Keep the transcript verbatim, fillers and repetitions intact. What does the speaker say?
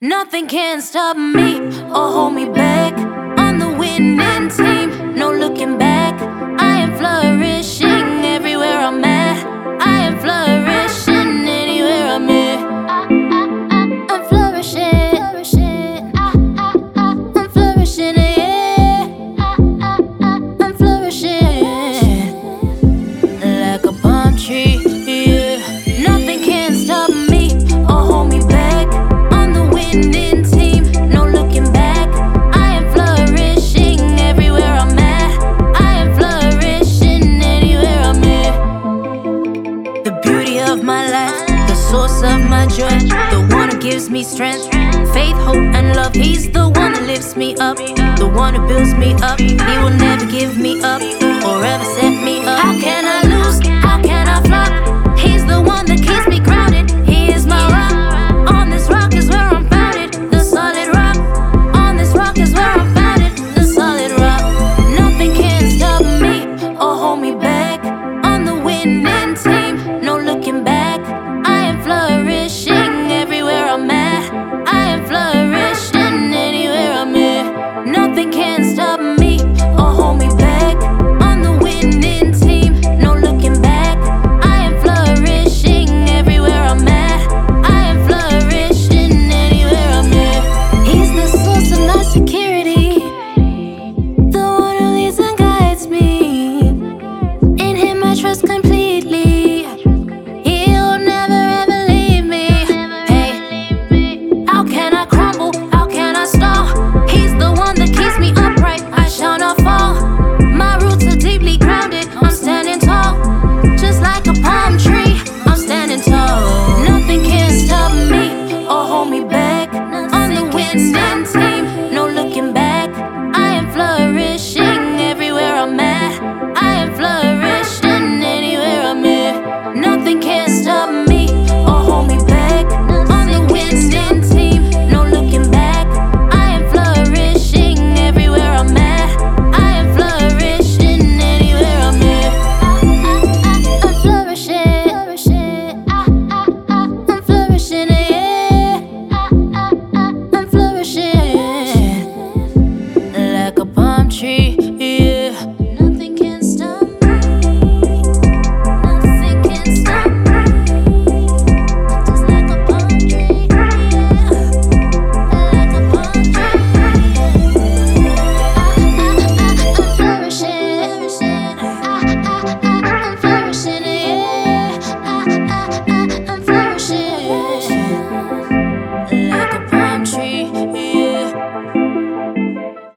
Nothing can stop me or hold me back. On the winning team, no looking back. I am flourishing everywhere I'm at. I am flourishing anywhere I'm at. I'm flourishing, I'm flourishing, yeah. I'm flourishing like a palm tree, yeah. Nothing can stop me or hold me back. On the winning team, no looking back. I am flourishing everywhere I'm at. I am flourishing anywhere I'm at. The beauty of my life, the source of my joy, the one who gives me strength, faith, hope, and love. He's the one that lifts me up, the one who builds me up. He will never give me up or ever set me up. How can I lose? How can I flop? He's the one that keeps me grounded. He is my rock. On this rock is where I'm founded. The solid rock. On this rock is where I'm founded. The solid rock. Nothing can stop me or hold me back. On the winning team, no looking back. I am flourishing everywhere I'm at. I am flourishing anywhere I'm at. Nothing can stop me or hold me back. On the winning team, no looking back. I am flourishing everywhere I'm at. I am flourishing anywhere I'm at. He's the source of my security, the one who leads and guides me. In him I trust completely. He'll never ever leave me. Hey, how can I crumble? How can I stall? He's the one that keeps me upright. I shall not fall. My roots are deeply grounded. I'm standing tall, just like a palm tree. I'm standing tall. Nothing can stop me or hold me back. On the winning team, no looking back. I am flourishing everywhere I'm at. I am flourishing anywhere I'm at. Nothing can stop me or hold me back. On the winning team, no looking back. I am flourishing everywhere I'm at. I am flourishing anywhere I'm at. I'm flourishing, I'm flourishing, yeah. I'm flourishing like a palm tree, yeah. Nothing can stop me. Nothing can stop me. Just like a palm tree, yeah. Like a palm tree. I'm flourishing, I'm flourishing, yeah. I'm flourishing like a palm tree.